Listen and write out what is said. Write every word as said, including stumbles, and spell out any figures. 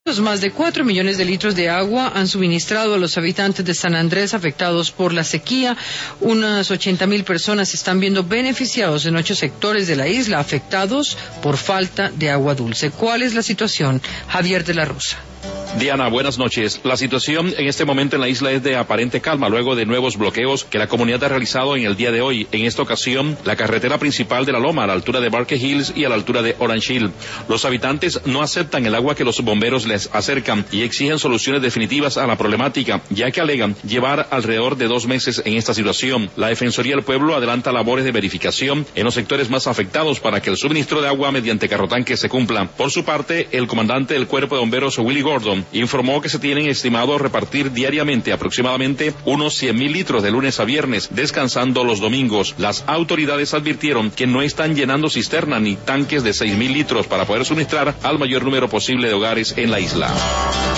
Más de cuatro millones de litros de agua han suministrado a los habitantes de San Andrés afectados por la sequía. Unas ochenta mil personas se están viendo beneficiados en ocho sectores de la isla afectados por falta de agua dulce. ¿Cuál es la situación? Javier de la Rosa. Diana, buenas noches. La situación en este momento en la isla es de aparente calma luego de nuevos bloqueos que la comunidad ha realizado en el día de hoy. En esta ocasión, la carretera principal de La Loma, a la altura de Barker Hills y a la altura de Orange Hill. Los habitantes no aceptan el agua que los bomberos les acercan y exigen soluciones definitivas a la problemática, ya que alegan llevar alrededor de dos meses en esta situación. La Defensoría del Pueblo adelanta labores de verificación en los sectores más afectados para que el suministro de agua mediante carrotanque se cumpla. Por su parte, el comandante del Cuerpo de Bomberos, Willie Gordon, informó que se tienen estimado repartir diariamente aproximadamente unos cien mil litros de lunes a viernes, descansando los domingos. Las autoridades advirtieron que no están llenando cisternas ni tanques de seis mil litros para poder suministrar al mayor número posible de hogares en la isla.